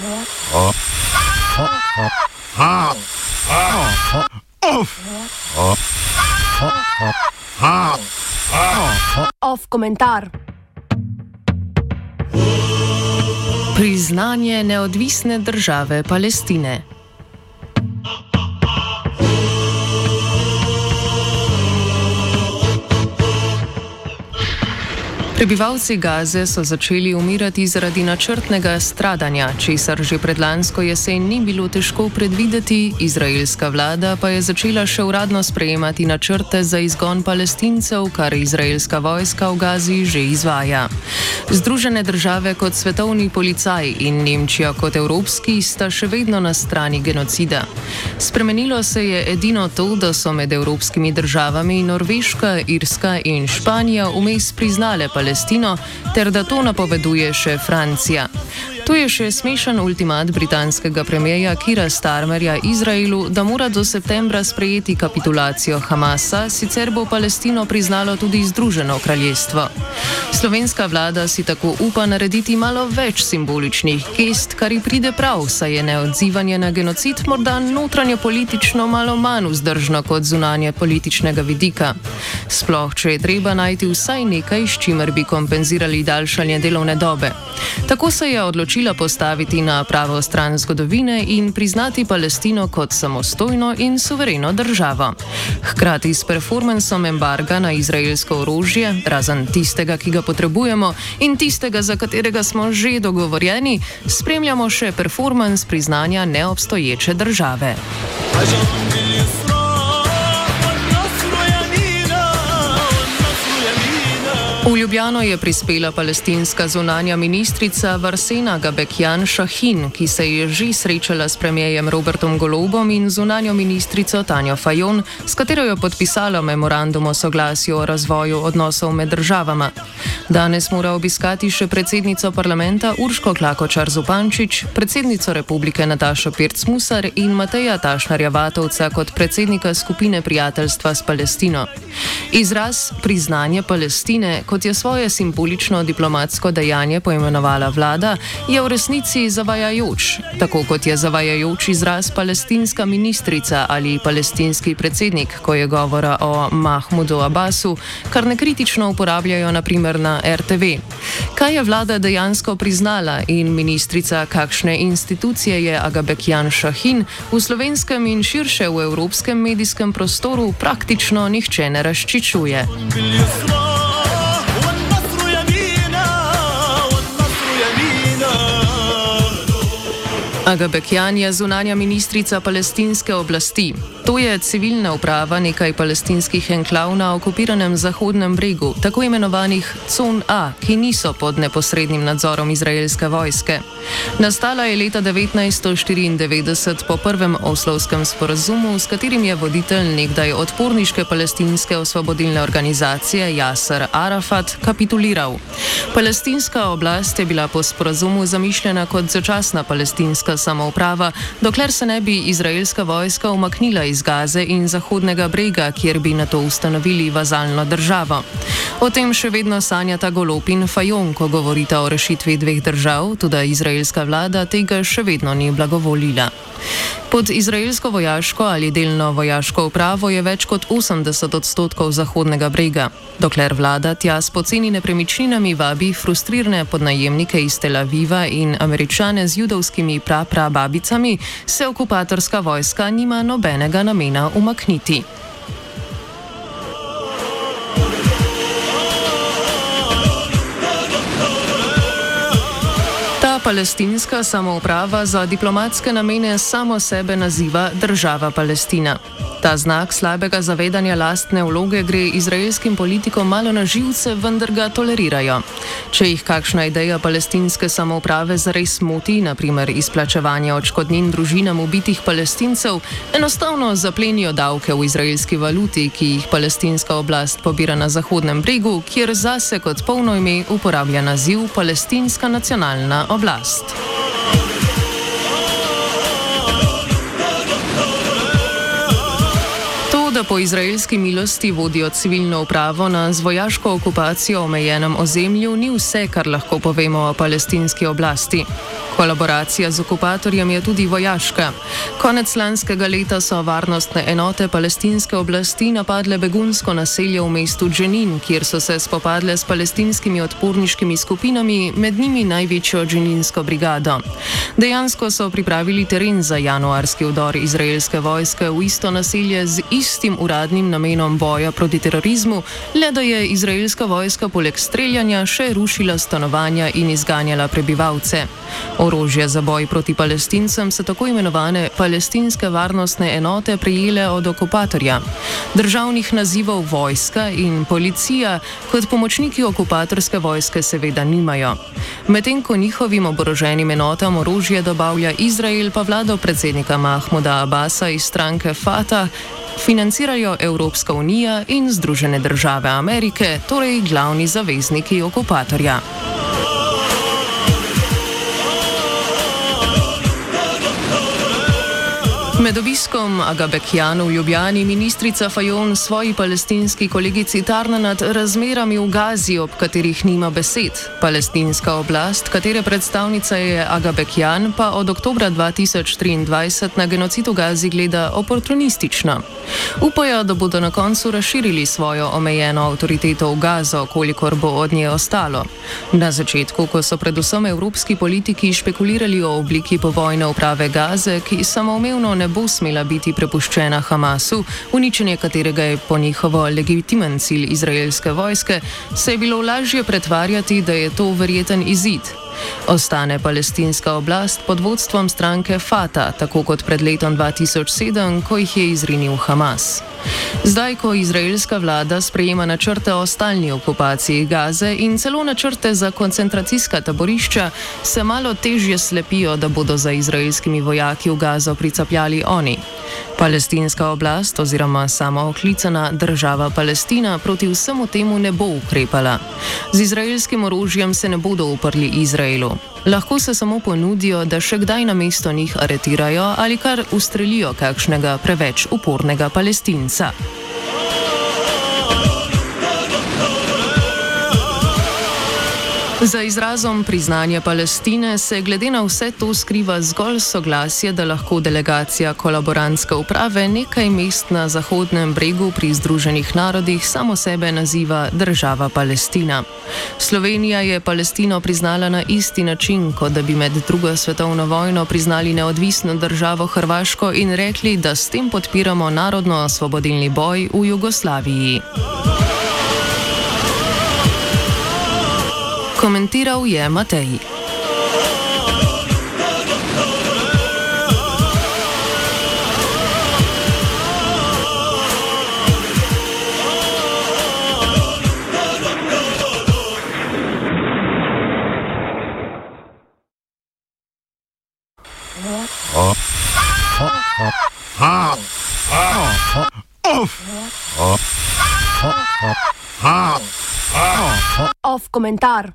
Off komentar. Priznanje neodvisne države Palestine. Prebivalci Gaze so začeli umirati zaradi načrtnega stradanja, česar že predlansko jesen ni bilo težko predvideti, izraelska vlada pa je začela še uradno sprejemati načrte za izgon Palestincev, kar izraelska vojska v Gazi že izvaja. Združene države kot svetovni policaj in Nemčija kot evropski sta še vedno na strani genocida. Spremenilo se je edino to, da so med evropskimi državami Norveška, Irska in Španija vmes priznale Palestino, ter da to napoveduje še Francija. To je še smešen ultimat britanskega premierja Keira Starmerja Izraelu, da mora do septembra sprejeti kapitulacijo Hamasa, sicer bo Palestino priznalo tudi Združeno kraljestvo. Slovenska vlada si tako upa narediti malo več simboličnih gest, kar ji pride prav, saj je neodzivanje na genocid morda notranje politično malo manj vzdržno kot zunanje političnega vidika. Sploh, če je treba najti vsaj nekaj, s čimer bi kompenzirali daljšanje delovne dobe. Tako se je odločila postaviti na pravo stran zgodovine in priznati Palestino kot samostojno in suvereno državo. Hkrati s performansom embarga na izraelsko orožje, razen tistega, ki ga potrebujemo, in tistega, za katerega smo že dogovorjeni, spremljamo še performans priznanja neobstoječe države. V Ljubljano je prispela palestinska zunanja ministrica Varsena Gabekjan Šahin, ki se je že srečala s premierjem Robertom Golobom in zunanjo ministrico Tanjo Fajon, s katero je podpisala memorandum o soglasju o razvoju odnosov med državama. Danes mora obiskati še predsednico parlamenta Urško Klakočar Zupančič, predsednico republike Natašo Pirc Musar in Mateja Tašnarja Vatovca kot predsednika skupine prijateljstva s Palestino. Izraz priznanje Palestine, kot je svoje simbolično diplomatsko dejanje poimenovala vlada, je v resnici zavajajoč, tako kot je zavajajoč izraz palestinska ministrica ali palestinski predsednik, ko je govora o Mahmudu Abbasu, kar nekritično uporabljajo na primer na RTV. Kaj je vlada dejansko priznala in ministrica kakšne institucije je Agabekjan Šahin, v slovenskem in širše v evropskem medijskem prostoru praktično nihče ne razčičuje. Agabekjan je zunanja ministrica palestinske oblasti. To je civilna uprava nekaj palestinskih enklav na okupiranem Zahodnem bregu, tako imenovanih Con A, ki niso pod neposrednim nadzorom izraelske vojske. Nastala je leta 1994 po prvem oslovskem sporazumu, s katerim je voditelj nekdaj odporniške palestinske osvobodilne organizacije Jaser Arafat kapituliral. Palestinska oblast je bila po sporazumu zamišljena kot začasna palestinska samouprava, dokler se ne bi izraelska vojska umaknila iz Gaze in Zahodnega brega, kjer bi nato ustanovili vazalno državo. O tem še vedno sanjata Golob in Fajon, ko govorita o rešitvi dveh držav, tudi izraelska vlada tega še vedno ni blagovolila. Pod izraelsko vojaško ali delno vojaško upravo je več kot 80% Zahodnega brega. Dokler vlada tja s poceni nepremičninami vabi frustrirane podnajemnike iz Tel Aviva in Američane z judovskimi prababicami, se okupatorska vojska nima nobenega namena umakniti. Palestinska samouprava za diplomatske namene samo sebe naziva država Palestina. Ta znak slabega zavedanja lastne vloge gre izraelskim politikom malo na živce, vendar ga tolerirajo. Če jih kakšna ideja palestinske samouprave zares moti, naprimer izplačevanje odškodnin družinam ubitih Palestincev, enostavno zaplenijo davke v izraelski valuti, ki jih palestinska oblast pobira na Zahodnem bregu, kjer zase kot polno ime uporablja naziv Palestinska nacionalna oblast. Da po izraelski milosti vodijo civilno upravo na z vojaško okupacijo omejenem ozemlju, ni vse, kar lahko povemo o palestinski oblasti. Kolaboracija z okupatorjem je tudi vojaška. Konec lanskega leta so varnostne enote palestinske oblasti napadle begunsko naselje v mestu Dženin, kjer so se spopadle s palestinskimi odporniškimi skupinami, med njimi največjo dženinsko brigado. Dejansko so pripravili teren za januarski vdor izraelske vojske v isto naselje z istim uradnim namenom boja proti terorizmu, le da je izraelska vojska poleg streljanja še rušila stanovanja in izganjala prebivalce. Orožje za boj proti Palestincem so tako imenovane palestinske varnostne enote prejele od okupatorja. Državnih nazivov vojska in policija kot pomočniki okupatorske vojske seveda nimajo. Medtem ko njihovim oboroženim enotam orožje dobavlja Izrael, pa vlado predsednika Mahmuda Abasa iz stranke Fatah financirajo Evropska unija in Združene države Amerike, torej glavni zavezniki okupatorja. Med obiskom Aga Bekjana v Ljubljani ministrica Fajon svoji palestinski kolegici tarna nad razmerami v Gazi, ob katerih nima besed. Palestinska oblast, katere predstavnica je Aga Bekjan, pa od oktobra 2023 na genocid v Gazi gleda oportunistično. Upajo, da bodo na koncu razširili svojo omejeno avtoriteto v Gazo, kolikor bo od nje ostalo. Na začetku, ko so predvsem evropski politiki špekulirali o obliki povojne uprave Gaze, ki samoumevno ne bo smela biti prepuščena Hamasu, uničenje katerega je po njihovo legitimen cilj izraelske vojske, se je bilo lažje pretvarjati, da je to verjeten izid. Ostane palestinska oblast pod vodstvom stranke Fatah, tako kot pred letom 2007, ko jih je izrinil Hamas. Zdaj, ko izraelska vlada sprejema načrte o stalni okupaciji Gaze in celo načrte za koncentracijska taborišča, se malo težje slepijo, da bodo za izraelskimi vojaki v Gazo pricapljali oni. Palestinska oblast oziroma samooklicana država Palestina proti vsemu temu ne bo ukrepala. Z izraelskim orožjem se ne bodo uprli Izraelu. Lahko se samo ponudijo, da še kdaj namesto njih aretirajo ali kar ustrelijo kakšnega preveč upornega Palestinca. Za izrazom priznanja Palestine se glede na vse to skriva zgolj soglasje, da lahko delegacija kolaborantske uprave nekaj mest na Zahodnem bregu pri Združenih narodih samo sebe naziva država Palestina. Slovenija je Palestino priznala na isti način, kot da bi med drugo svetovno vojno priznali neodvisno državo Hrvaško in rekli, da s tem podpiramo narodno-osvobodilni boj v Jugoslaviji. Komentiral je Matej. Off komentar.